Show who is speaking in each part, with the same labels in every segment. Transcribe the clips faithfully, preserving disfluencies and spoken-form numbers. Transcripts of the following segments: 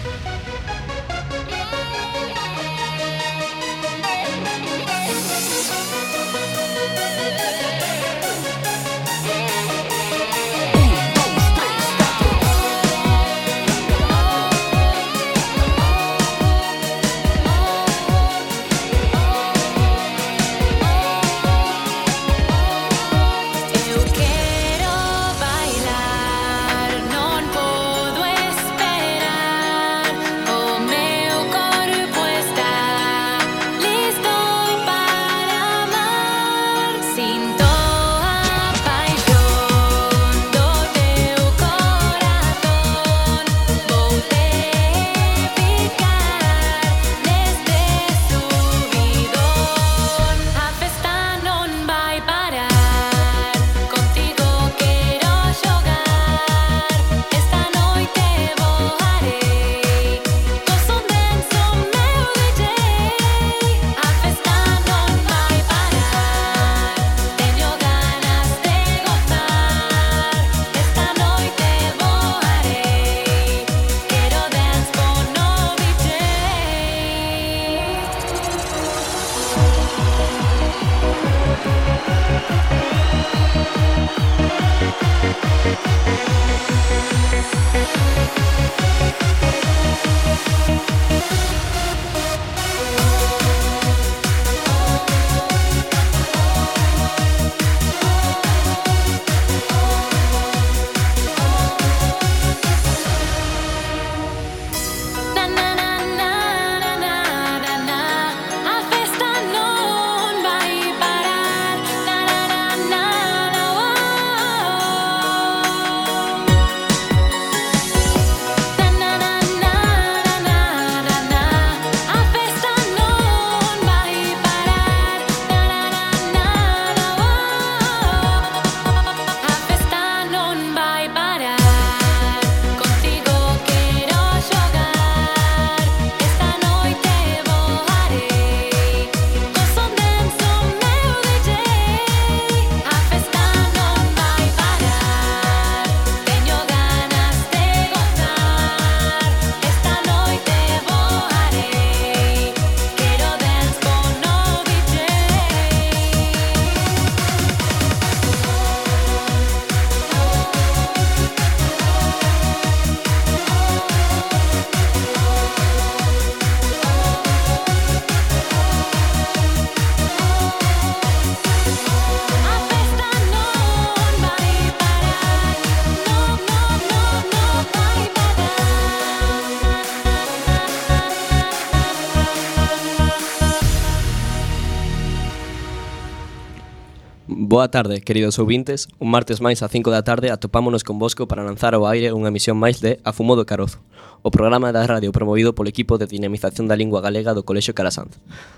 Speaker 1: Boa tarde, queridos ouvintes. Un martes máis a cinco da tarde atopámonos convosco para lanzar ao aire unha emisión máis de A Fumo do Carozo, o programa da radio promovido polo equipo de dinamización da lingua galega do Colexio Calasanz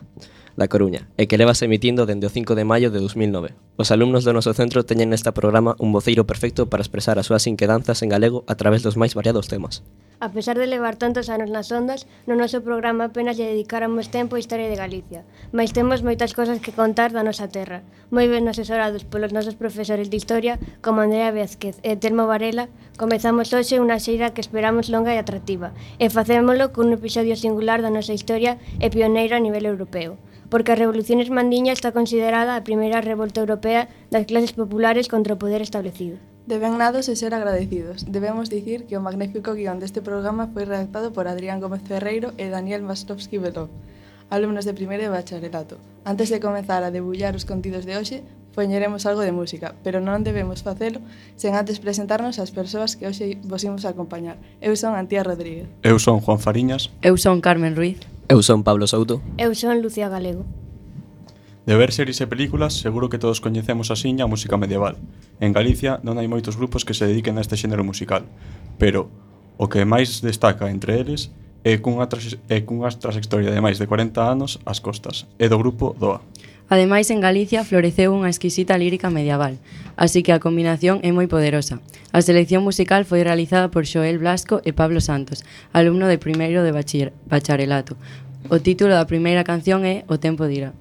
Speaker 1: da Coruña, e que levas emitindo dende o cinco de maio de dos mil nove. Os alumnos do noso centro teñen neste programa un voceiro perfecto para expresar as súas inquedanzas en galego a través dos máis variados temas.
Speaker 2: A pesar de levar tantos anos nas ondas, no noso programa apenas lle dedicáramos tempo á historia de Galicia, mais temos moitas cosas que contar da nosa terra. Moi ben asesorados polos nosos profesores de historia, como Andrea Vázquez e Telmo Varela, comezamos hoxe unha xeira que esperamos longa e atractiva, e facémolo cun episodio singular da nosa historia e pioneiro a nivel europeo, porque a Revolución Esmandiña está considerada a primeira revolta europea das clases populares contra o poder establecido.
Speaker 3: Deben nados e ser agradecidos. Debemos dicir que o magnífico guión deste programa foi redactado por Adrián Gómez Ferreiro e Daniel Maslovsky Belov, alumnos de primeiro de bacharelato. Antes de comezar a debullar os contidos de hoxe, poñeremos algo de música, pero non debemos facelo sen antes presentarnos ás persoas que hoxe vos imos acompañar. Eu son Antía Rodríguez.
Speaker 4: Eu son Juan Fariñas.
Speaker 5: Eu son Carmen Ruiz.
Speaker 1: Eu son Pablo Souto.
Speaker 2: Eu son Lucía Galego.
Speaker 4: De ver series e películas, seguro que todos coñecemos asiña a música medieval. En Galicia non hai moitos grupos que se dediquen a este xénero musical, pero o que máis destaca entre eles é cunha, tras, é cunha trayectoria de máis de cuarenta anos ás costas, é do grupo Doa.
Speaker 5: Ademais, en Galicia floreceu unha exquisita lírica medieval, así que a combinación é moi poderosa. A selección musical foi realizada por Xoel Blasco e Pablo Santos, alumno de primeiro de bachiller, bacharelato. O título da primeira canción é O tempo dirá.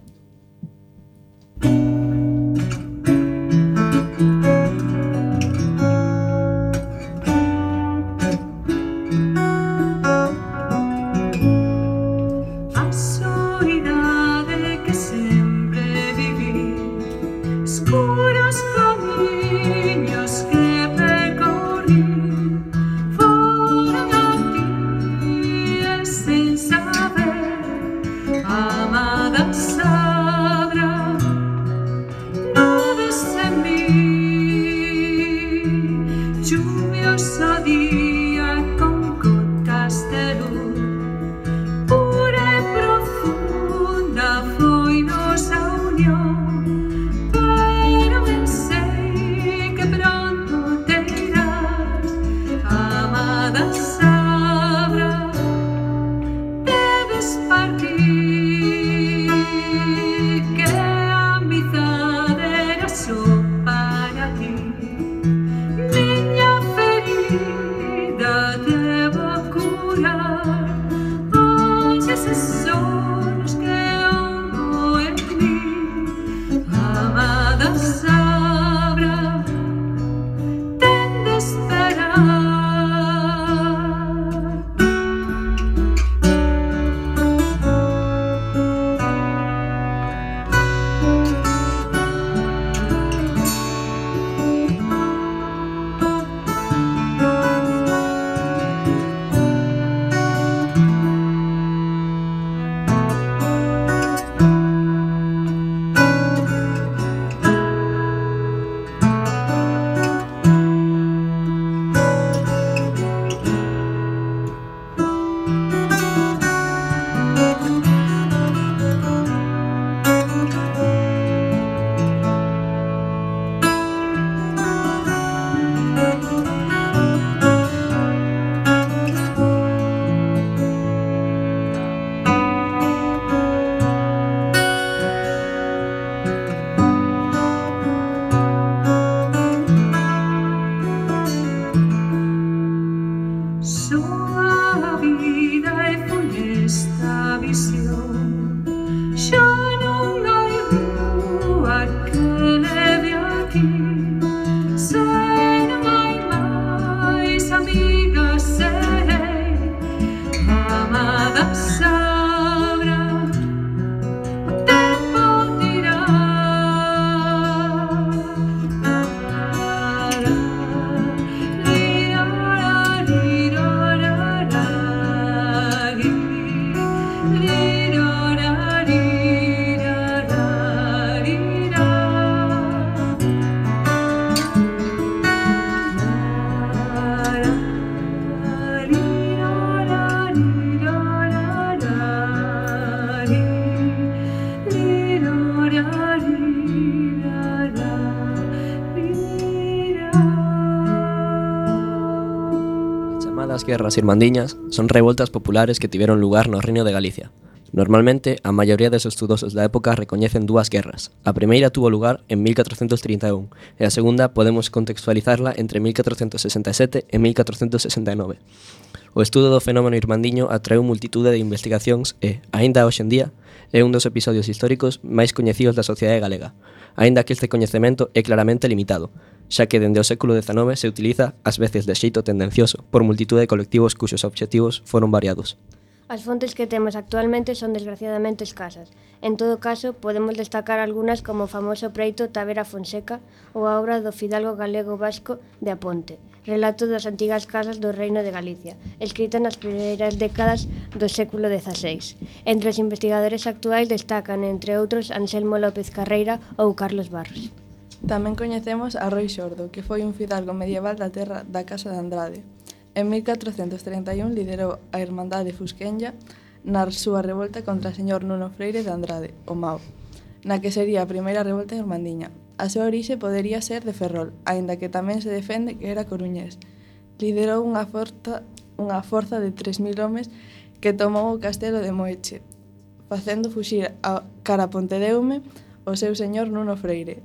Speaker 1: As guerras irmandiñas son revoltas populares que tiveron lugar no Reino de Galicia. Normalmente, a maioría dos estudosos da época recoñecen dúas guerras. A primeira tuvo lugar en mil catrocentos trinta e un e a segunda podemos contextualizarla entre mil catrocentos sesenta e sete e mil catrocentos sesenta e nove. O estudo do fenómeno irmandiño atraeu multitude de investigacións e, aínda hoxe en día, é un dos episodios históricos máis coñecidos da sociedade galega, aínda que este coñecemento é claramente limitado, xa que dende o século dezanove se utiliza, ás veces de xeito tendencioso, por multitude de colectivos cuxos obxectivos foron variados.
Speaker 2: As fontes que temos actualmente son desgraciadamente escasas. En todo caso, podemos destacar algunhas como o famoso preito Tavera Fonseca ou a obra do fidalgo galego vasco de Aponte, relato das antigas casas do Reino de Galicia, escrita nas primeiras décadas do século dezaseis. Entre os investigadores actuais destacan, entre outros, Anselmo López Carreira ou Carlos Barros.
Speaker 3: Tamén coñecemos a Roi Xordo, que foi un fidalgo medieval da terra da Casa de Andrade. En mil catrocentos trinta e un liderou a Irmandade Fusquenlla na súa revolta contra o señor Nuno Freire de Andrade, o Mao, na que sería a primeira revolta irmandiña. A súa orixe podería ser de Ferrol, aínda que tamén se defende que era coruñés. Liderou unha forza, unha forza de tres mil homes que tomou o castelo de Moeche, facendo fuxir a cara a Pontedeume o seu señor Nuno Freire,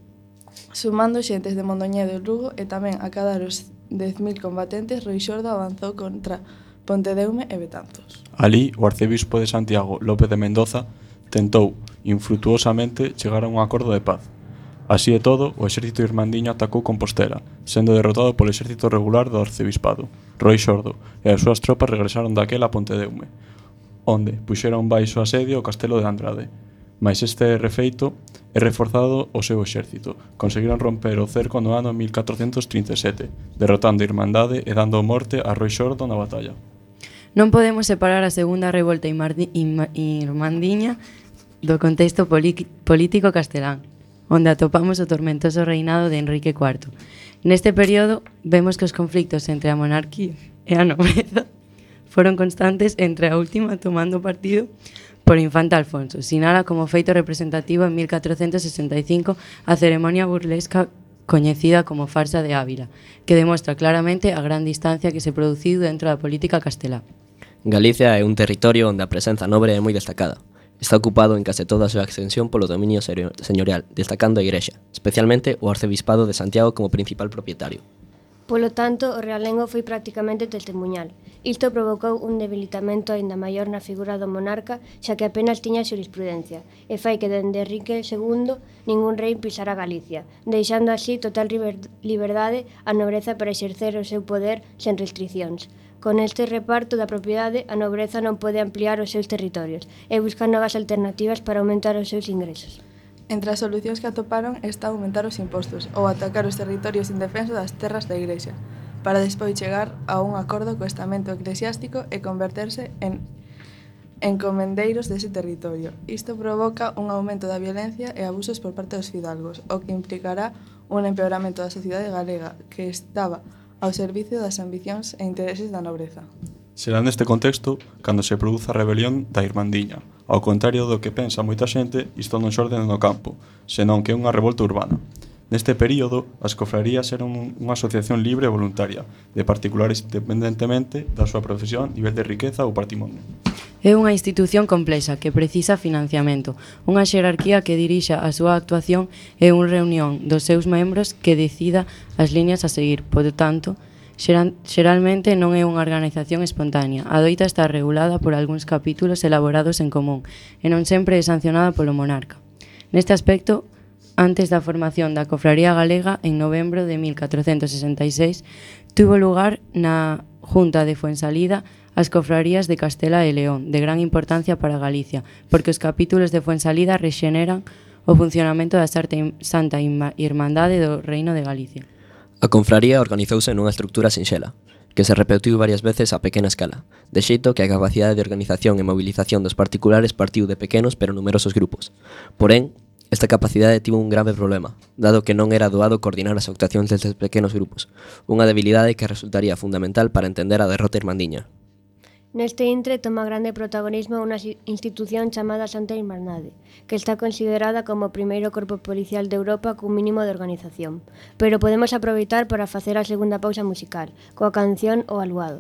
Speaker 3: sumando xentes de Mondoñedo e Lugo e tamén a cadar os dez mil combatentes. Roi Xordo avanzou contra Pontedeume e Betanzos.
Speaker 4: Alí, o arcebispo de Santiago, López de Mendoza, tentou infrutuosamente chegar a un acordo de paz. Así e todo, o exército irmandiño atacou Compostela, sendo derrotado polo exército regular do arcebispado. Roi Xordo e as súas tropas regresaron daquela a Pontedeume, onde puxeron baixo asedio o castelo de Andrade. Mais este refeito é reforzado o seu exército. Conseguiron romper o cerco no ano mil catrocentos trinta e sete, derrotando a Irmandade e dando morte a Roi Xordo na batalla.
Speaker 5: Non podemos separar a segunda revolta irmandiña do contexto político castelán, onde atopamos o tormentoso reinado de Enrique cuarto, Neste período vemos que os conflictos entre a monarquía e a nobreza foron constantes, entre a última tomando partido por Infante Alfonso. Sinala como feito representativo en mil catrocentos sesenta e cinco a ceremonia burlesca coñecida como Farsa de Ávila, que demostra claramente a gran distancia que se produciu dentro da política castelá.
Speaker 1: Galicia é un territorio onde a presenza nobre é moi destacada. Está ocupado en case toda a súa extensión polo dominio señorial, destacando a Igrexa, especialmente o Arcebispado de Santiago como principal propietario.
Speaker 2: Polo tanto, o realengo foi prácticamente testemunhal. Isto provocou un debilitamento aínda maior na figura do monarca, xa que apenas tiña xurisprudencia, e fai que dende Enrique segundo ningún rei pisara Galicia, deixando así total liberdade a nobreza para exercer o seu poder sen restriccións. Con este reparto da propiedade, a nobreza non pode ampliar os seus territorios e buscar novas alternativas para aumentar os seus ingresos.
Speaker 3: Entre as solucións que atoparon está aumentar os impostos ou atacar os territorios indefensos das terras da Igrexa, para despois chegar a un acordo co estamento eclesiástico e converterse en encomendeiros dese territorio. Isto provoca un aumento da violencia e abusos por parte dos fidalgos, o que implicará un empeoramento da sociedade galega que estaba ao servicio das ambicións e intereses da nobreza.
Speaker 4: Será neste contexto cando se produza a rebelión da Irmandiña. Ao contrario do que pensa moita xente, isto non xorde no campo, senón que é unha revolta urbana. Neste período, as cofrarías eran unha asociación libre e voluntaria, de particulares independentemente da súa profesión, nivel de riqueza ou patrimonio.
Speaker 5: É unha institución complexa que precisa financiamento, unha xerarquía que dirixa a súa actuación e unha reunión dos seus membros que decida as liñas a seguir. Por tanto, xeralmente non é unha organización espontánea, adoita estar regulada por algúns capítulos elaborados en común e non sempre é sancionada polo monarca. Neste aspecto, antes da formación da Cofraría Galega, en novembro de mil catrocentos sesenta e seis, tuvo lugar na Junta de Fuensalida as cofrarías de Castela e León, de gran importancia para Galicia, porque os capítulos de Fuensalida rexeneran o funcionamento da Santa Irmandade do Reino de Galicia.
Speaker 1: A confraría organizouse nunha estructura sinxela, que se repetiu varias veces a pequena escala, de xeito que a capacidade de organización e mobilización dos particulares partiu de pequenos pero numerosos grupos. Porén, esta capacidade tivo un grave problema, dado que non era doado coordinar as actuacións destes pequenos grupos, unha debilidade que resultaría fundamental para entender a derrota irmandiña.
Speaker 2: Neste intre toma grande protagonismo unha institución chamada Santa Irmandade, que está considerada como o primeiro corpo policial de Europa cun mínimo de organización. Pero podemos aproveitar para facer a segunda pausa musical, coa canción O Aluado.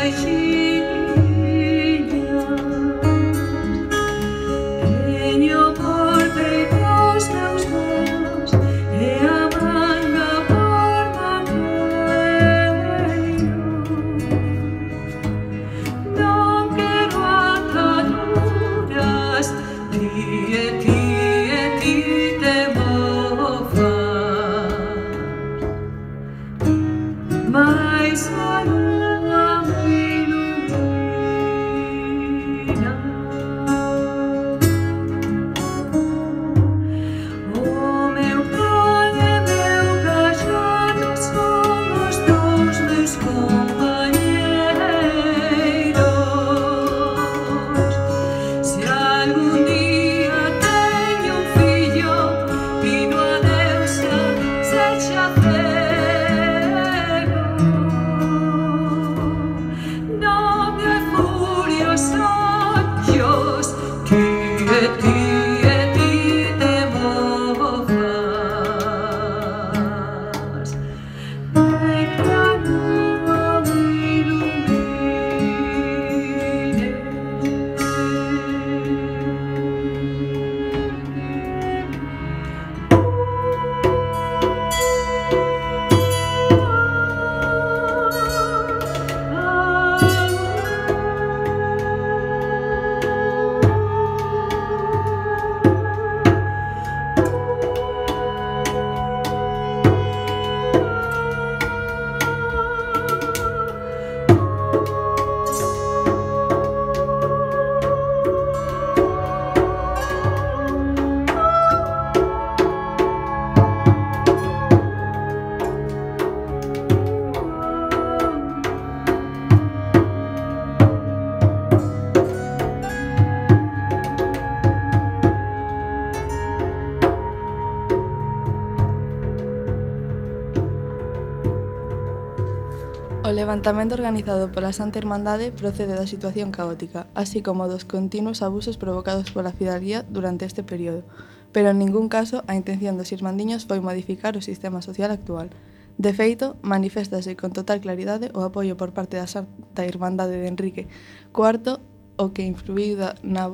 Speaker 3: O levantamento organizado pola Santa Irmandade procede da situación caótica, así como dos continuos abusos provocados pola fidalguía durante este período, pero en ningún caso a intención dos irmandiños foi modificar o sistema social actual. De feito, maniféstase con total claridade o apoio por parte da Santa Irmandade de Enrique cuarto, o que influíu na,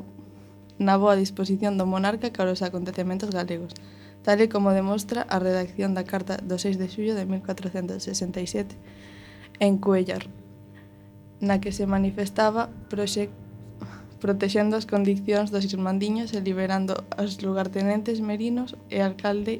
Speaker 3: na boa disposición do monarca cara aos acontecementos galegos, tal e como demostra a redacción da carta do seis de xullo de mil cuatrocentos sesenta e sete en Cuéllar, na que se manifestaba proxe... protexendo as condicións dos irmandiños e liberando os lugartenentes merinos e alcalde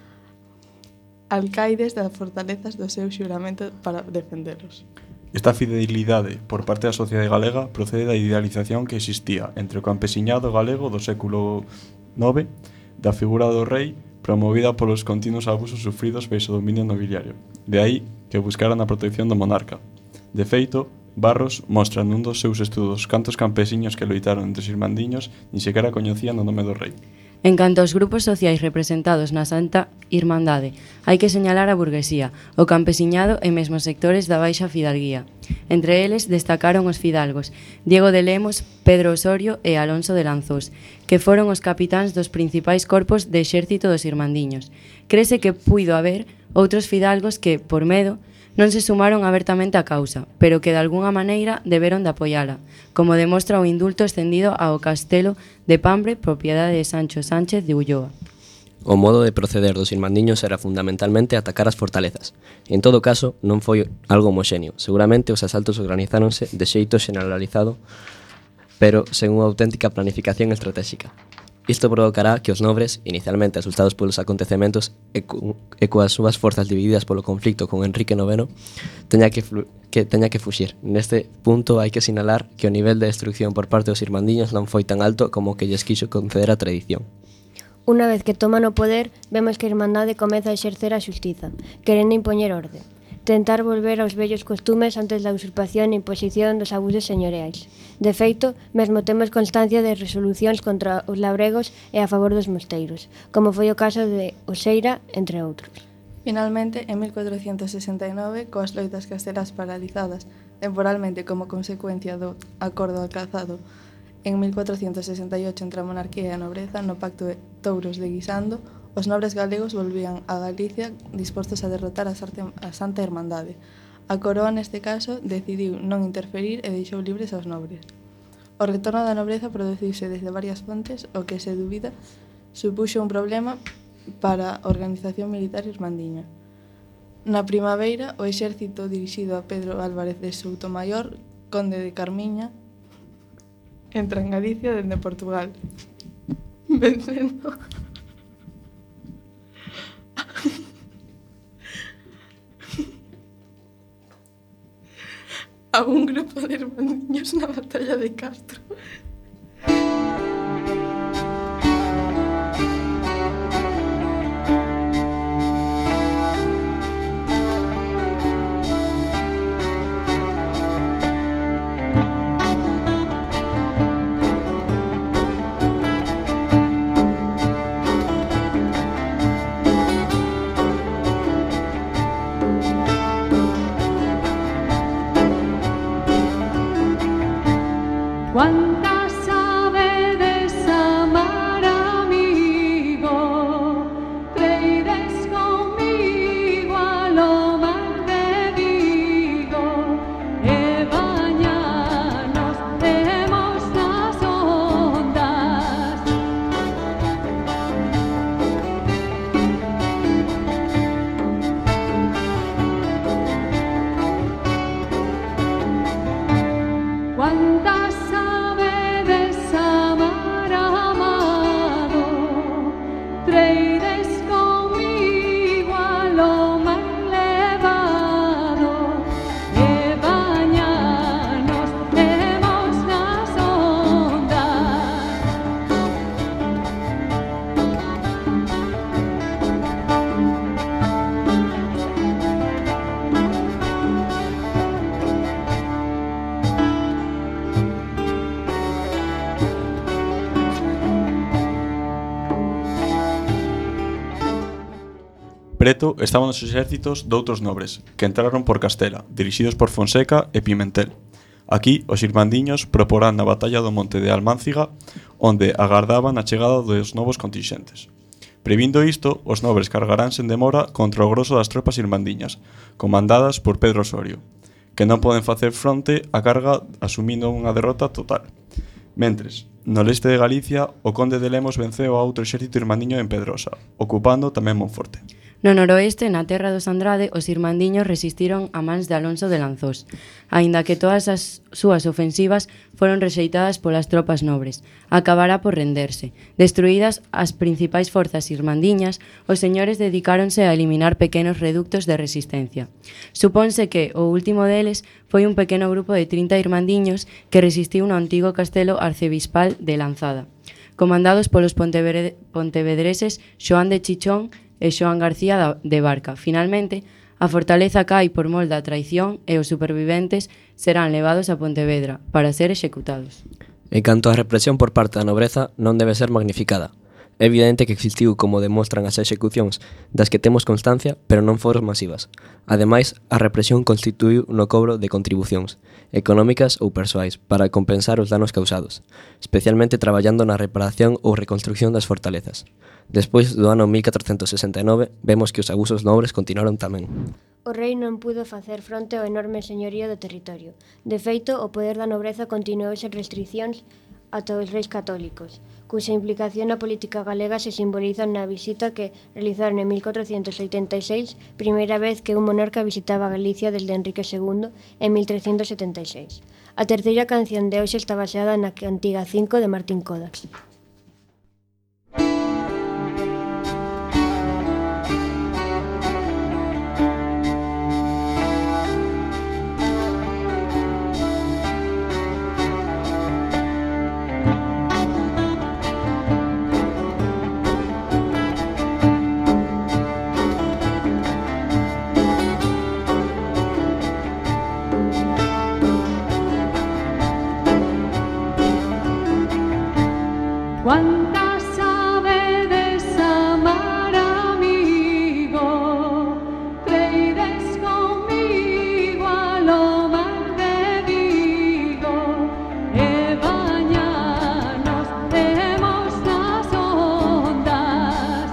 Speaker 3: alcaides das fortalezas do seu xuramento para defendelos.
Speaker 4: Esta fidelidade por parte da sociedade galega procede da idealización que existía entre o campesiñado galego do século nove, da figura do rei promovida polos continuos abusos sufridos baixo o dominio nobiliario. De aí que buscaran a protección do monarca. De feito, Barros mostra nun dos seus estudos cantos campesiños que loitaron entre os irmandiños nin sequera coñecían o nome do rei.
Speaker 5: En canto aos grupos sociais representados na Santa Irmandade, hai que señalar a burguesía, o campesiñado e mesmo sectores da baixa fidalguía. Entre eles destacaron os fidalgos Diego de Lemos, Pedro Osorio e Alonso de Lanzós, que foron os capitáns dos principais corpos de exército dos irmandiños. Crese que puido haber outros fidalgos que, por medo, non se sumaron abertamente á causa, pero que de algunha maneira deberon de apoiala, como demostra o indulto extendido ao castelo de Pambre, propiedade de Sancho Sánchez de Ulloa.
Speaker 1: O modo de proceder dos irmandiños era fundamentalmente atacar as fortalezas. E, en todo caso, non foi algo homoxéneo. Seguramente os asaltos organizáronse de xeito generalizado, pero sen unha auténtica planificación estratégica. Isto provocará que os nobres, inicialmente asustados polos acontecementos e, cu, e coas súas forzas divididas polo conflicto con Enrique noveno, teña que, flu, que teña que fuxir. Neste punto hai que sinalar que o nivel de destrucción por parte dos irmandiños non foi tan alto como que lles quixo conceder a tradición.
Speaker 2: Unha vez que toman o poder, vemos que a Irmandade comeza a exercer a xustiza, querendo impoñer orde. Tentar volver aos vellos costumes antes da usurpación e imposición dos abusos señoreais. De feito, mesmo temos constancia de resolucións contra os labregos e a favor dos mosteiros, como foi o caso de Oseira, entre outros.
Speaker 3: Finalmente, en mil cuatrocentos sesenta e nove, coas loitas castelás paralizadas temporalmente como consecuencia do acordo alcanzado en mil cuatrocentos sesenta e ocho entre a monarquía e a nobreza no Pacto de Touros de Guisando, os nobres galegos volvían a Galicia dispostos a derrotar a Santa Irmandade. A coroa, neste caso, decidiu non interferir e deixou libres aos nobres. O retorno da nobreza produciuse desde varias fontes, o que se dubida supuxo un problema para a organización militar irmandiña. Na primavera, o exército dirixido a Pedro Álvarez de Soutomaior, conde de Carmiña, entra en Galicia dende Portugal, vencendo a un grupo de irmandiños na batalla de Castro.
Speaker 6: ¿Cuántas sabedes amar, amigo? Treides conmigo a lo mar de Vigo e bañanos temos nas ondas. ¿Cuántas sabedes amar, amado? Treides conmigo a lo mar elevado e bañanos temos nas ondas.
Speaker 4: Preto estaban os exércitos doutros nobres, que entraron por Castela, dirixidos por Fonseca e Pimentel. Aquí, os irmandiños proporán na batalla do monte de Almánciga, onde agardaban a chegada dos novos contingentes. Previndo isto, os nobres cargarán sen demora contra o groso das tropas irmandiñas, comandadas por Pedro Osorio, que non poden facer fronte á carga asumindo unha derrota total. Mentres, no leste de Galicia, o conde de Lemos venceu a outro exército irmandiño en Pedrosa, ocupando tamén Monforte.
Speaker 5: No noroeste, na terra dos Andrade, os irmandiños resistiron a mans de Alonso de Lanzós, aínda que todas as súas ofensivas foron rexeitadas polas tropas nobres. Acabará por renderse. Destruídas as principais forzas irmandiñas, os señores dedicáronse a eliminar pequenos reductos de resistencia. Supónse que o último deles foi un pequeno grupo de trinta irmandiños que resistiu no antigo castelo arcebispal de Lanzada, comandados polos pontevedre- pontevedreses Xoán de Chichón e Xoán García de Barca. Finalmente, a fortaleza cai por mol da traición e os superviventes serán levados a Pontevedra para ser executados.
Speaker 1: En canto á represión por parte da nobreza, non debe ser magnificada. É evidente que existiu, como demostran as execucións das que temos constancia, pero non foron masivas. Ademais, a represión constituíu no cobro de contribucións, económicas ou persoais, para compensar os danos causados, especialmente traballando na reparación ou reconstrucción das fortalezas. Despois do ano mil catrocentos sesenta e nove, vemos que os abusos nobres continuaron tamén.
Speaker 2: O rei non pudo facer fronte ao enorme señorío do territorio. De feito, o poder da nobreza continuou sen restriccións ata os reis católicos, cuxa implicación na política galega se simboliza na visita que realizaron en mil catrocentos oitenta e seis, primeira vez que un monarca visitaba Galicia desde Enrique segundo en mil trescentos setenta e seis. A terceira canción de hoxe está baseada na Cantiga cinco de Martín Codax.
Speaker 6: ¿Cuántas sabedes amar, amigo? Treides conmigo a lo mar de Vigo e bañanos temos nas ondas.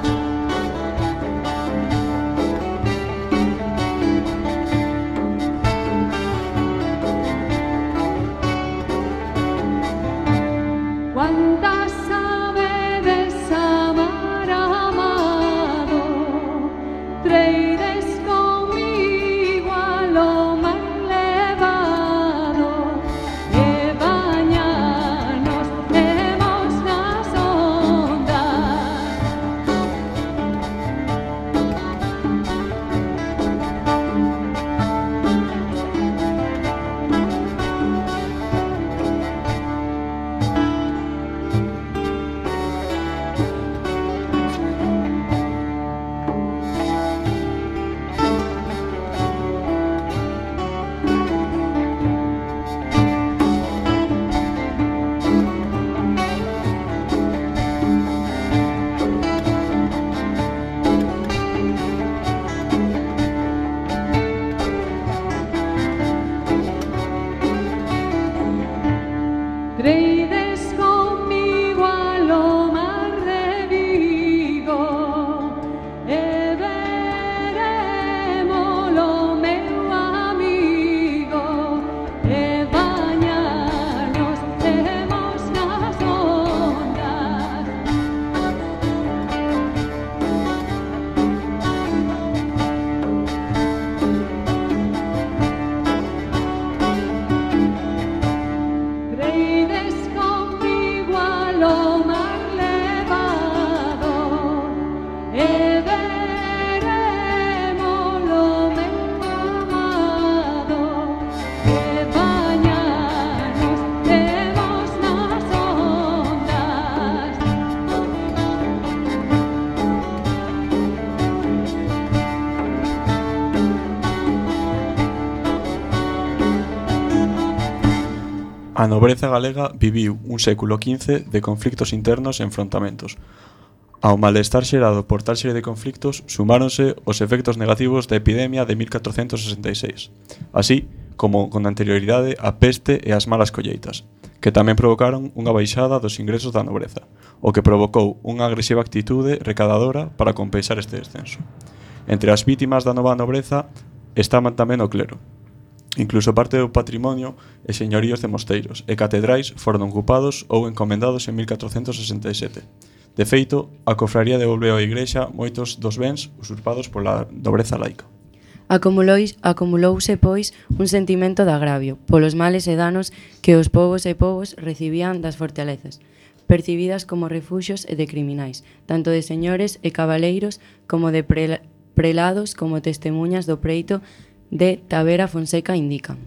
Speaker 4: A nobreza galega viviu un século quince de conflictos internos e enfrontamentos. Ao malestar xerado por tal serie de conflictos sumáronse os efectos negativos da epidemia de mil catrocentos sesenta e seis, así como con anterioridade a peste e as malas colleitas, que tamén provocaron unha baixada dos ingresos da nobreza, o que provocou unha agresiva actitude recadadora para compensar este descenso. Entre as vítimas da nova nobreza estaban tamén o clero. Incluso parte do patrimonio e señoríos de mosteiros e catedrais foron ocupados ou encomendados en mil catrocentos sesenta e sete. De feito, a cofraría devolveu á Igrexa moitos dos bens usurpados pola nobreza laica.
Speaker 5: Acumulois, acumulouse, pois, un sentimento de agravio polos males e danos que os povos e povos recibían das fortalezas, percibidas como refuxios e de criminais, tanto de señores e cabaleiros como de prela, prelados como testemunhas do preito de Tavera Fonseca indican.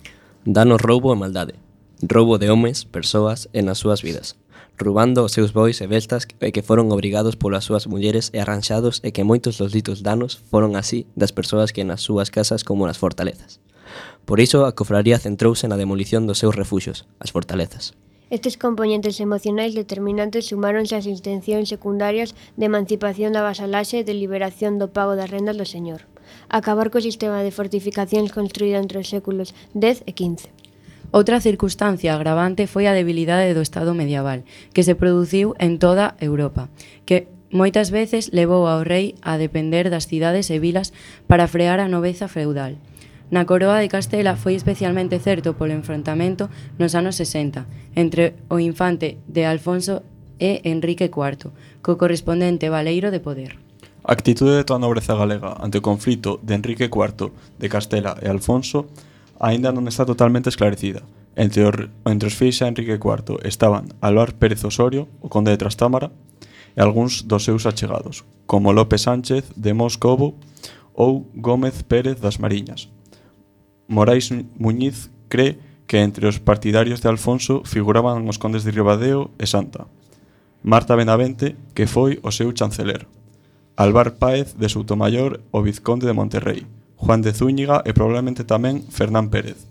Speaker 1: Danos roubo e maldade, roubo de homes, persoas e nas súas vidas, roubando os seus bois e bestas e que foron obrigados polas súas mulleres e arranxados e que moitos dos ditos danos foron así das persoas que nas súas casas como nas fortalezas. Por iso a cofraría centrouse na demolición dos seus refuxios, as fortalezas.
Speaker 2: Estes componentes emocionais determinantes sumáronse ás intencións secundarias de emancipación da vasalaxe e de liberación do pago das rendas do señor. Acabar co sistema de fortificacións construído entre os séculos dez e quince.
Speaker 5: Outra circunstancia agravante foi a debilidade do Estado medieval, que se produciu en toda Europa, que moitas veces levou ao rei a depender das cidades e vilas para frear a nobreza feudal. Na coroa de Castela foi especialmente certo polo enfrontamento nos anos sesenta entre o infante de Alfonso e Enrique cuarto, co correspondente baleiro de poder.
Speaker 4: A actitude de toda a nobreza galega ante o conflito de Enrique cuarto de Castela e Alfonso aínda non está totalmente esclarecida. Entre, o, entre os fiéis a Enrique cuarto estaban Álvar Pérez Osorio, o conde de Trastámara, e algúns dos seus achegados, como López Sánchez de Moscovo ou Gómez Pérez das Mariñas. Morais Muñiz cree que entre os partidarios de Alfonso figuraban os condes de Ribadeo e Santa, Marta Benavente, que foi o seu chanceler, Álvar Páez de Soutomayor, o vizconde de Monterrey, Juan de Zúñiga e probablemente tamén Fernán Pérez.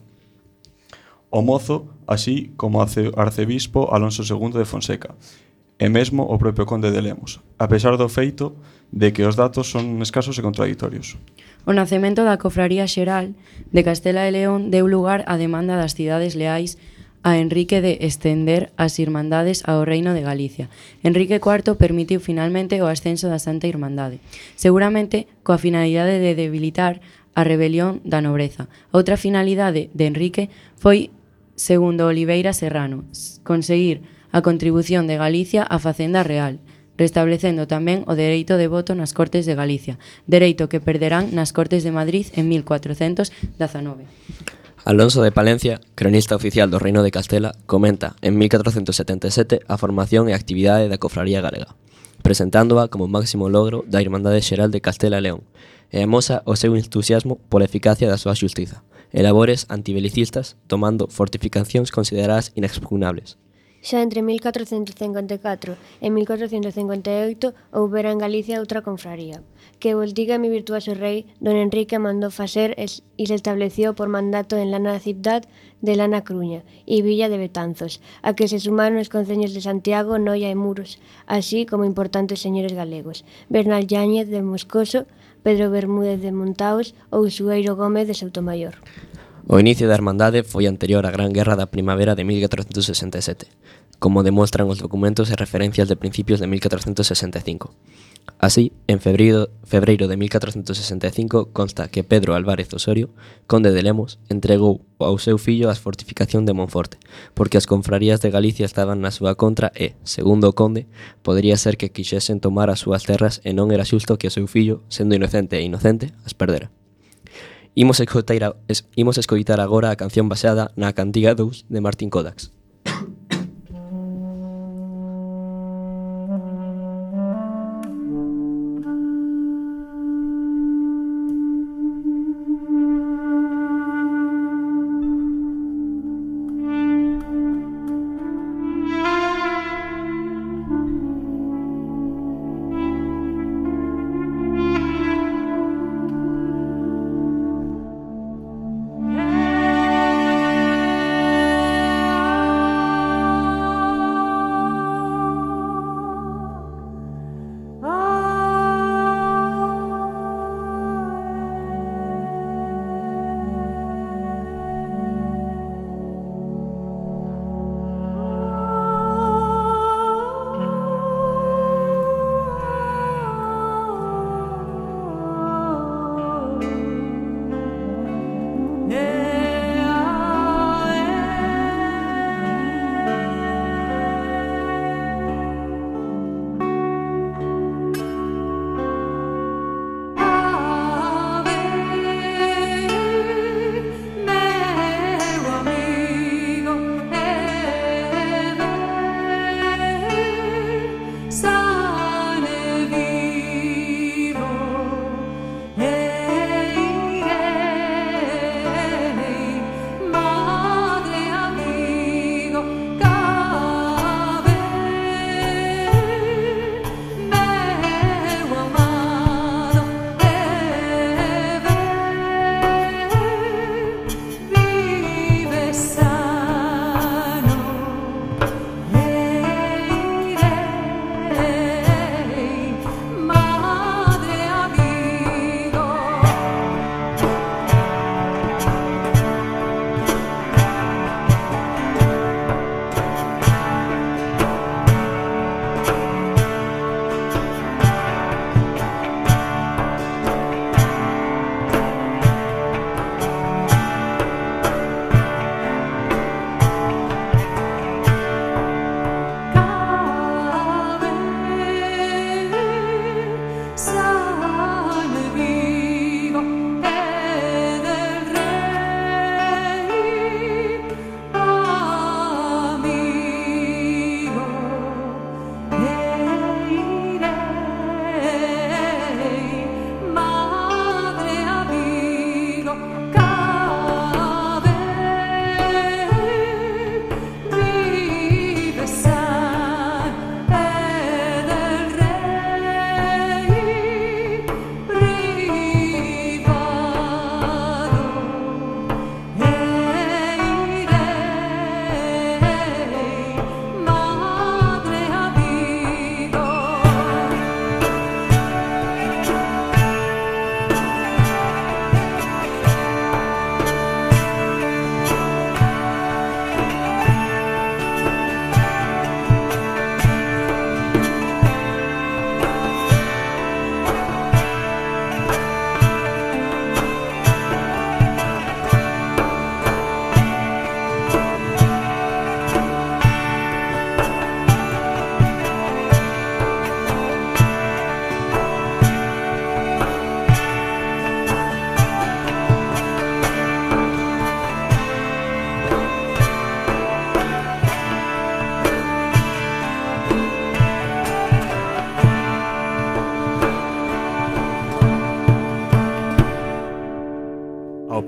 Speaker 4: O mozo, así como o arcebispo Alonso segundo de Fonseca, e mesmo o propio conde de Lemos, a pesar do feito de que os datos son escasos e contraditorios.
Speaker 5: O nacemento da Cofraría Xeral de Castela e León deu lugar á demanda das cidades leais a Enrique de estender as irmandades ao Reino de Galicia. Enrique cuarto permitiu finalmente o ascenso da Santa Irmandade, seguramente coa finalidade de debilitar a rebelión da nobreza. Outra finalidade de Enrique foi, segundo Oliveira Serrano, conseguir a contribución de Galicia á Facenda Real, restablecendo tamén o dereito de voto nas Cortes de Galicia, dereito que perderán nas Cortes de Madrid en mil cuatrocentos dezanove.
Speaker 1: Alonso de Palencia, cronista oficial do Reino de Castela, comenta en mil catrocentos setenta e sete a formación e actividade da Cofraría Galega, presentándoa como máximo logro da Irmandade Xeral de Castela e León, e amosa o seu entusiasmo pola eficacia da súa xustiza, e labores antibelicistas tomando fortificacións consideradas inexpugnables.
Speaker 2: Xa entre mil catrocentos cincuenta e catro e mil catrocentos cincuenta e oito houbera en Galicia outra confraría, que vos diga mi virtuoso rei, don Enrique mandou facer e se estableció por mandato en la ciudad de Lana Cruña e Villa de Betanzos, a que se sumaron os concellos de Santiago, Noia e Muros, así como importantes señores galegos, Bernal Yáñez de Moscoso, Pedro Bermúdez de Montaos ou Sueiro Gómez de Soutomayor.
Speaker 1: O inicio da Hermandade foi anterior á Gran Guerra da Primavera de mil catrocentos sesenta e sete, como demostran os documentos e referencias de principios de mil catrocentos sesenta e cinco. Así, en febreiro, febreiro de mil catrocentos sesenta e cinco consta que Pedro Álvarez Osorio, conde de Lemos, entregou ao seu fillo as fortificación de Monforte, porque as confrarías de Galicia estaban na súa contra e, segundo o conde, podería ser que quixesen tomar as súas terras e non era xusto que o seu fillo, sendo inocente e inocente, as perdera. Imos escoitar, imos escoitar agora a canción baseada na Cantiga dous de Martín Kodax.
Speaker 6: Hey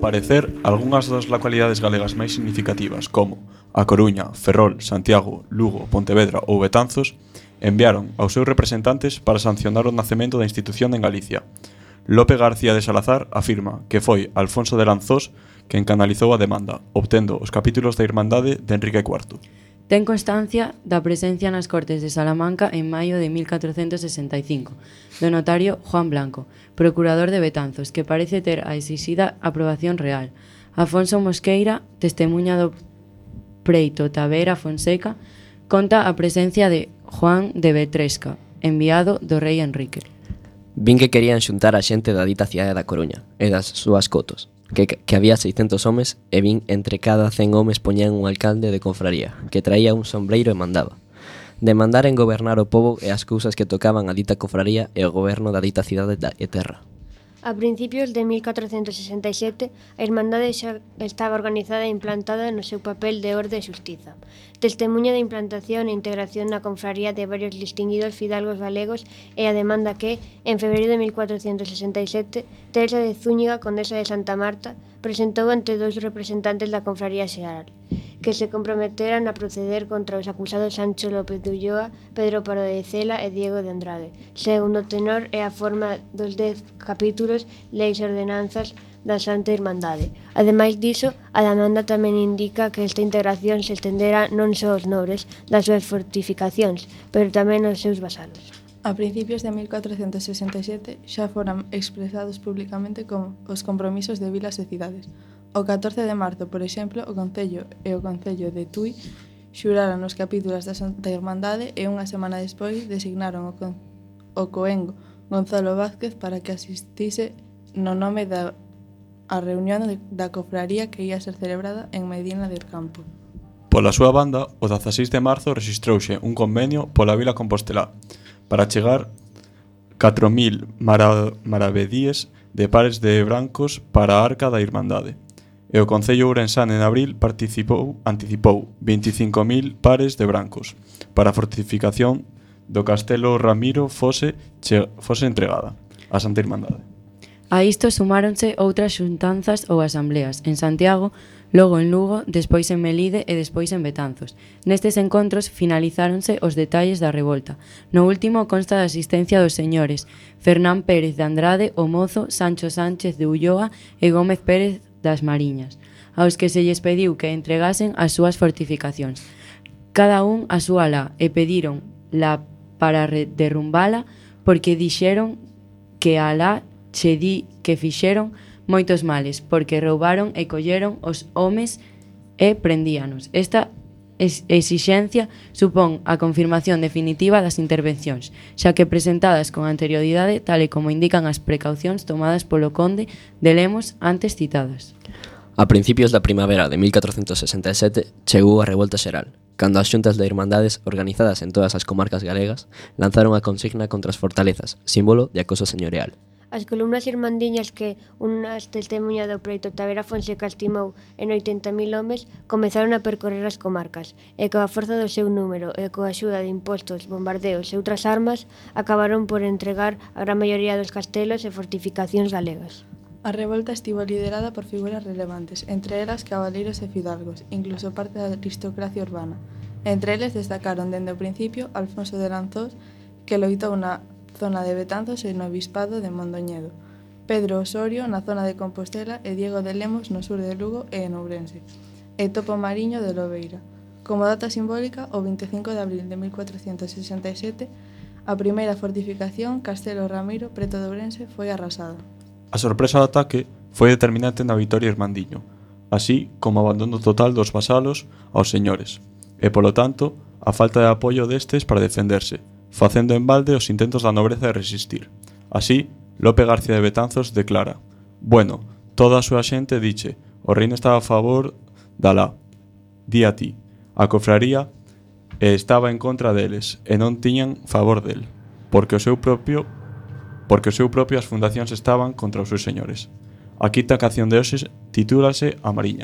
Speaker 4: parecer, algunhas das localidades galegas máis significativas, como A Coruña, Ferrol, Santiago, Lugo, Pontevedra ou Betanzos, enviaron aos seus representantes para sancionar o nacemento da institución en Galicia. Lope García de Salazar afirma que foi Alfonso de Lanzós quen canalizou a demanda, obtendo os capítulos da Irmandade de Enrique cuarto.
Speaker 5: Ten constancia da presencia nas Cortes de Salamanca en maio de mil catrocentos sesenta e cinco do notario Juan Blanco, procurador de Betanzos, que parece ter a exixida aprobación real. Afonso Mosqueira, testemunha do preito Tavera Fonseca, conta a presencia de Juan de Betresca, enviado do rei Enrique.
Speaker 1: Vin que querían xuntar a xente da dita cidade da Coruña e das súas cotos, que, que había seiscentos homes e vin entre cada cen homes poñían un alcalde de confraría, que traía un sombreiro e mandaba. Demandar en gobernar o pobo e as cousas que tocaban a dita confraría e o goberno da dita cidade da e terra.
Speaker 2: A principios de mil catrocentos sesenta e sete, a Irmandade xa estaba organizada e implantada no seu papel de orde e xustiza. Testemuña da implantación e integración na confraría de varios distinguidos fidalgos galegos e a demanda que, en febreiro de mil cuatrocentos sesenta e sete, Teresa de Zúñiga, condesa de Santa Marta, presentou ante dous representantes da confraría xeral, que se comprometeran a proceder contra os acusados Sancho López de Ulloa, Pedro Pardo de Cela e Diego de Andrade, segundo tenor e a forma dos dez capítulos, leis e ordenanzas da Santa Irmandade. Ademais diso, a demanda tamén indica que esta integración se estendera non só aos nobres das súas fortificacións, pero tamén aos seus vasalos.
Speaker 3: A principios de mil cuatrocentos sesenta e sete xa foran expresados públicamente como os compromisos de vilas e cidades. O catorce de marzo, por exemplo, o Concello e o Concello de Tui xuraron os capítulos da Santa Irmandade e unha semana despois designaron o, con, o coengo Gonzalo Vázquez para que asistise no nome da a reunión de, da cofraría que ia ser celebrada en Medina del Campo.
Speaker 4: Pola súa banda, o dezaseis de marzo rexistrouse un convenio pola vila compostelá para chegar catro mil mara, maravedíes de pares de brancos para a arca da Irmandade. E o Concello Ourensán en abril participou, anticipou vinte e cinco mil pares de brancos para a fortificación do Castelo Ramiro fose, che, fose entregada á Santa Irmandade.
Speaker 5: A isto sumáronse outras xuntanzas ou asambleas en Santiago, logo en Lugo, despois en Melide e despois en Betanzos. Nestes encontros finalizáronse os detalles da revolta. No último consta da asistencia dos señores Fernán Pérez de Andrade, o mozo, Sancho Sánchez de Ulloa e Gómez Pérez das Mariñas, aos que se lles pediu que entregasen as súas fortificacións. Cada un a súa lá e pediron la para derrumbala porque dixeron que a lá che di que fixeron moitos males, porque roubaron e colleron os homes e prendíanos. Esta exixencia supón a confirmación definitiva das intervencións, xa que presentadas con anterioridade, tal e como indican as precaucións tomadas polo conde de Lemos antes citadas.
Speaker 1: A principios da primavera de mil catrocentos sesenta e sete chegou a revolta xeral, cando as xuntas de irmandades organizadas en todas as comarcas galegas lanzaron a consigna contra as fortalezas, símbolo de acoso señorial.
Speaker 2: As columnas irmandiñas que unhas testemunha do preito Tavera Fonseca estimou en oitenta mil homes comezaron a percorrer as comarcas e coa forza do seu número e coa axuda de impostos, bombardeos e outras armas acabaron por entregar a gran maioría dos castelos e fortificacións galegas.
Speaker 3: A revolta estivo liderada por figuras relevantes, entre elas cabaleiros e fidalgos, incluso parte da aristocracia urbana. Entre eles destacaron dende o principio Alfonso de Lanzós, que loitou na zona de Betanzos e no Obispado de Mondoñedo, Pedro Osorio na zona de Compostela e Diego de Lemos no sur de Lugo e en Ourense, e Topo Mariño de Lobeira. Como data simbólica, o vinte e cinco de abril de mil cuatrocentos sesenta e sete, a primeira fortificación, Castelo Ramiro, preto de Ourense, foi arrasada.
Speaker 4: A sorpresa do ataque foi determinante na vitoria irmandiño, así como o abandono total dos vasalos aos señores, e polo tanto, a falta de apoio destes para defenderse, facendo en balde os intentos da nobreza de resistir. Así, Lope García de Betanzos declara: bueno, toda a súa xente diche, o reino estaba a favor da lá, di a ti, a cofraría e estaba en contra deles, e non tiñan favor del, porque o seu propio porque o seu propio as fundacións estaban contra os seus señores. A quinta canción de hoxe titúlase A Mariña.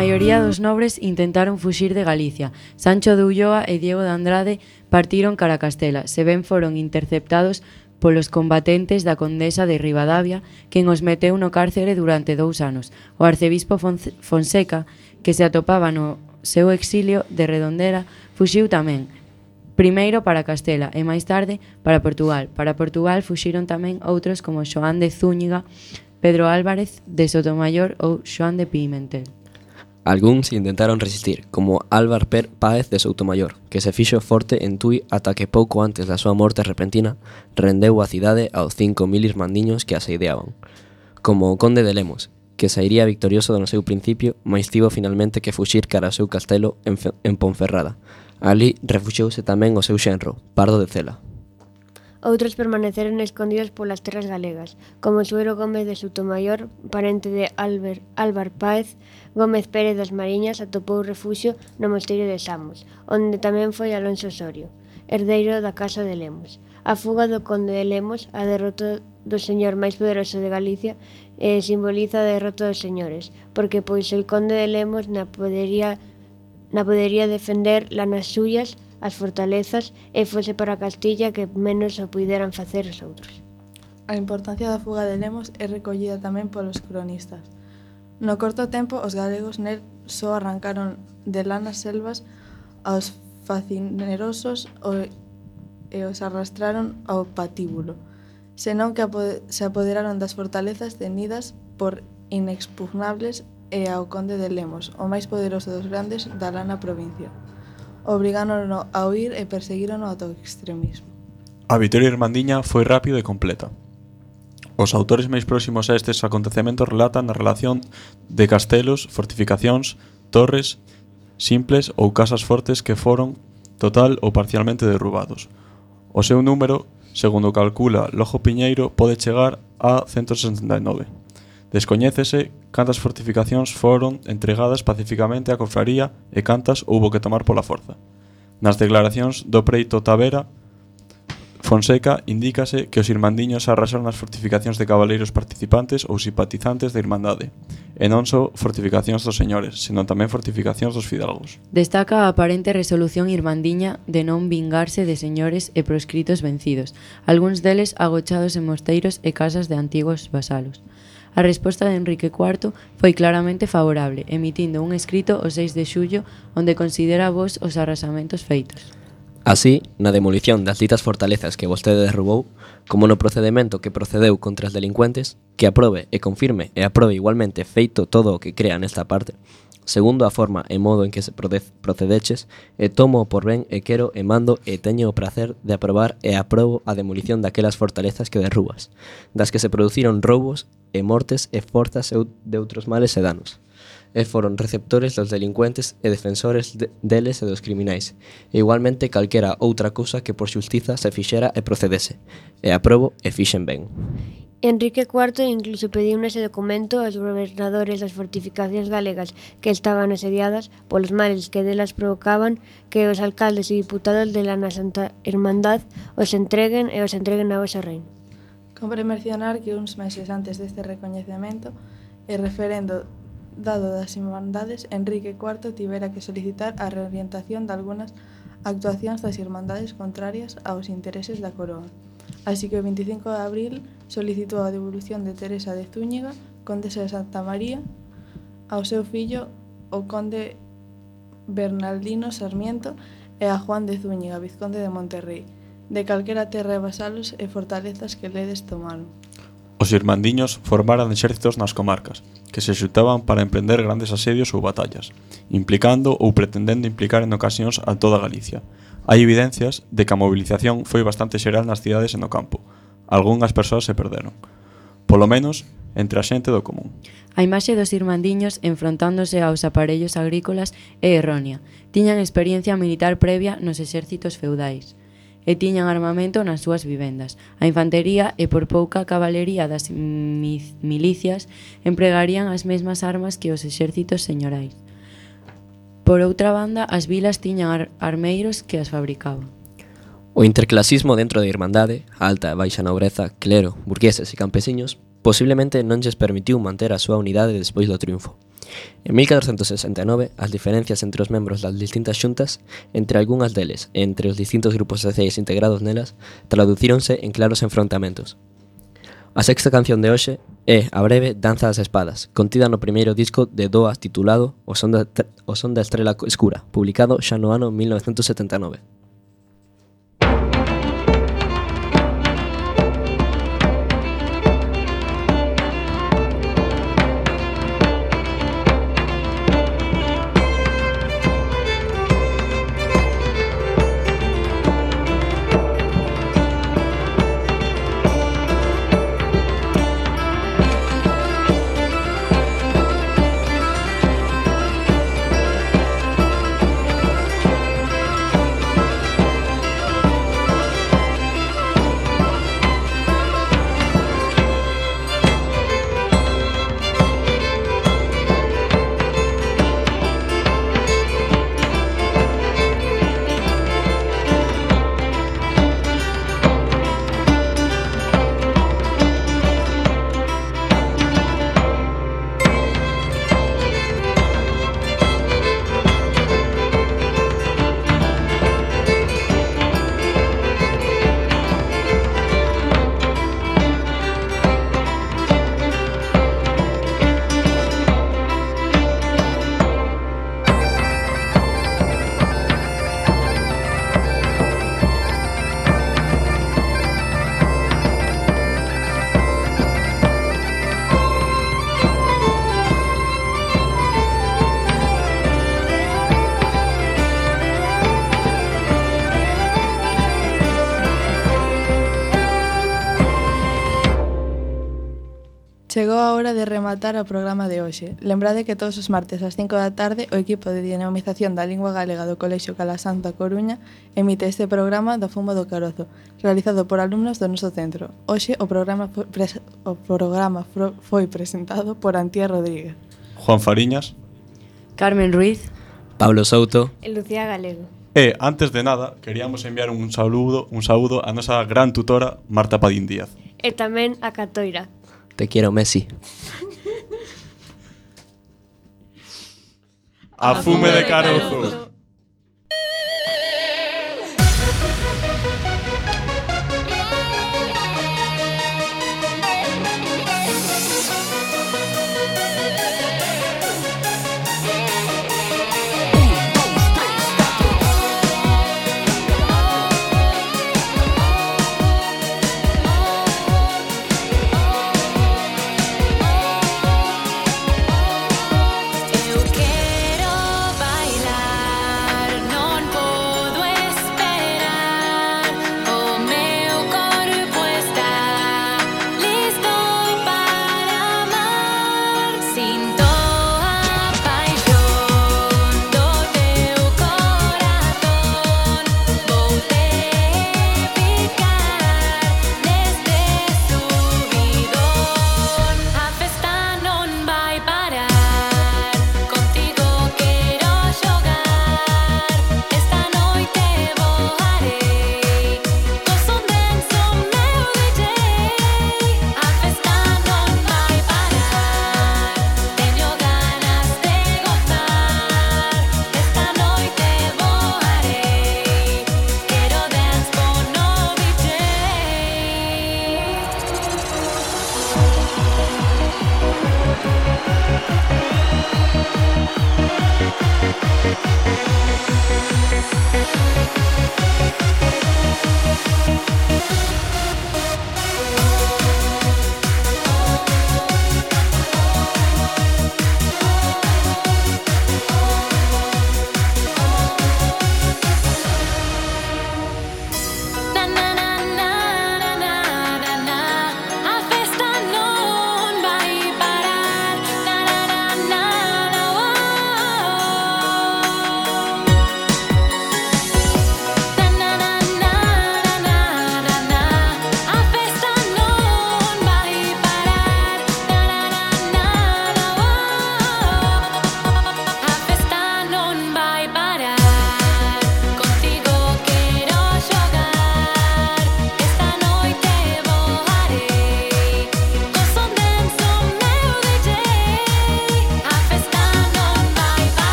Speaker 5: maioría dos nobres intentaron fuxir de Galicia. Sancho de Ulloa e Diego de Andrade partiron cara a Castela, se ben foron interceptados polos combatentes da condesa de Ribadavia, quen os meteu no cárcere durante dous anos. O arcebispo Fonseca, que se atopaba no seu exilio de Redondela, fuxiu tamén, primeiro para Castela e máis tarde para Portugal. Para Portugal fuxiron tamén outros como Xoán de Zúñiga, Pedro Álvarez de Sotomayor ou Xoán de Pimentel.
Speaker 1: Algúns intentaron resistir, como Álvar Per Páez de Soutomayor, que se fixo forte en Tui ata que pouco antes da súa morte repentina rendeu a cidade aos cinco mil irmandiños que asediaban. Como o conde de Lemos, que sairía victorioso no seu principio, mais tivo finalmente que fuxir cara ao seu castelo en, en Ponferrada. Ali refuxiouse tamén o seu xenro, Pardo de Cela.
Speaker 2: Outros permaneceron escondidos polas terras galegas, como Suero Gómez de Soutomayor, parente de Álvar, Álvar Páez. Gómez Pérez das Mariñas atopou refuxio no mosteiro de Samos, onde tamén foi Alonso Osorio, herdeiro da Casa de Lemos. A fuga do conde de Lemos, a derrota do señor máis poderoso de Galicia, eh, simboliza a derrota dos señores, porque pois el conde de Lemos na podería, na podería defender las nas suyas as fortalezas e fose para Castilla que menos o puideran facer os outros.
Speaker 3: A importancia da fuga de Lemos é recollida tamén polos cronistas. No corto tempo, os galegos nel só arrancaron de lá nas selvas aos facinerosos o, e os arrastraron ao patíbulo, senón que apo- se apoderaron das fortalezas tenidas por inexpugnables e ao conde de Lemos, o máis poderoso dos grandes da lá na provincia. Obrigárono a huir e perseguírono ata o extremismo.
Speaker 4: A vitoria irmandiña foi rápida e completa. Os autores máis próximos a estes acontecementos relatan a relación de castelos, fortificacións, torres simples ou casas fortes que foron total ou parcialmente derrubados. O seu número, segundo calcula Lojo Piñeiro, pode chegar a ciento sesenta e nove. Descoñécese cantas fortificacións foron entregadas pacificamente á cofraría e cantas houbo que tomar pola forza. Nas declaracións do preito Tavera Fonseca indícase que os irmandiños arrasaron as fortificacións de cabaleiros participantes ou simpatizantes da Irmandade, e non só fortificacións dos señores, senón tamén fortificacións dos fidalgos.
Speaker 5: Destaca a aparente resolución irmandiña de non vingarse de señores e proscritos vencidos, algúns deles agochados en mosteiros e casas de antigos vasalos. A resposta de Enrique cuarto foi claramente favorable, emitindo un escrito o seis de xullo onde considera vos os arrasamentos feitos.
Speaker 1: Así, na demolición das ditas fortalezas que vostede derrubou, como no procedemento que procedeu contra os delincuentes, que aprobe e confirme e aprobe igualmente feito todo o que crea nesta parte, segundo a forma e modo en que se procedeches, e tomo por ben e quero e mando e teño o prazer de aprobar e aprobo a demolición daquelas fortalezas que derrubas, das que se produciron roubos e mortes e forzas de outros males e danos, e foron receptores dos delincuentes e defensores de, deles e dos criminais, e igualmente calquera outra cousa que por xustiza se fixera e procedese, e aprobo e fixen ben.
Speaker 2: Enrique cuarto incluso pediu nese documento aos gobernadores das fortificacións galegas que estaban asediadas polos males que delas provocaban que os alcaldes e diputados de la Santa Irmandad os entreguen e os entreguen a vosa reino.
Speaker 3: Compre mencionar que uns meses antes deste recoñecemento e referendo dado das Irmandades, Enrique cuarto tivera que solicitar a reorientación de algunhas actuacións das Irmandades contrarias aos intereses da coroa. Así que o veinticinco de abril solicitou a devolución de Teresa de Zúñiga, condesa de Santa María, ao seu fillo, o conde Bernardino Sarmiento, e a Juan de Zúñiga, vizconde de Monterrey, de calquera terra e vasalos e fortalezas que ledes tomaron.
Speaker 4: Os irmandiños formaran exércitos nas comarcas, que se xuntaban para emprender grandes asedios ou batallas, implicando ou pretendendo implicar en ocasións a toda Galicia. Hai evidencias de que a movilización foi bastante xeral nas cidades e no campo. Algúnas persoas se perderon, polo menos entre a xente do común.
Speaker 5: A imaxe dos irmandiños enfrontándose aos aparellos agrícolas é errónea. Tiñan experiencia militar previa nos exércitos feudais e tiñan armamento nas súas vivendas. A infantería e por pouca cabalería das milicias empregarían as mesmas armas que os exércitos señorais. Por outra banda, as vilas tiñan ar armeiros que as fabricaban.
Speaker 1: O interclasismo dentro da Irmandade, alta e baixa nobreza, clero, burgueses e campesiños, posiblemente non lles permitiu manter a súa unidade despois do triunfo. En mil catorcentos sesenta e nove, as diferencias entre os membros das distintas xuntas, entre algunhas deles e entre os distintos grupos sociais integrados nelas, traducíronse en claros enfrontamentos. A sexta canción de hoxe é a breve Danza das Espadas, contida no primeiro disco de Doas titulado O son da, o son da Estrela Escura, publicado xa no ano mil novecentos setenta e nove.
Speaker 3: Chegou a hora de rematar o programa de hoxe. Lembrade que todos os martes ás cinco da tarde o equipo de dinamización da lingua galega do Colexio Calasanz da Coruña emite este programa do Fumo do Carozo, realizado por alumnos do noso centro. Hoxe o programa foi, pres o programa foi presentado por Antía Rodríguez,
Speaker 4: Juan Fariñas,
Speaker 5: Carmen Ruiz,
Speaker 1: Pablo Souto
Speaker 2: E Lucía Galego.
Speaker 4: e, antes de nada, queríamos enviar un saúdo, un saúdo a nosa gran tutora Marta Padín Díaz.
Speaker 2: E tamén a Catoira.
Speaker 1: Te quiero, Messi.
Speaker 4: A fume de carozo!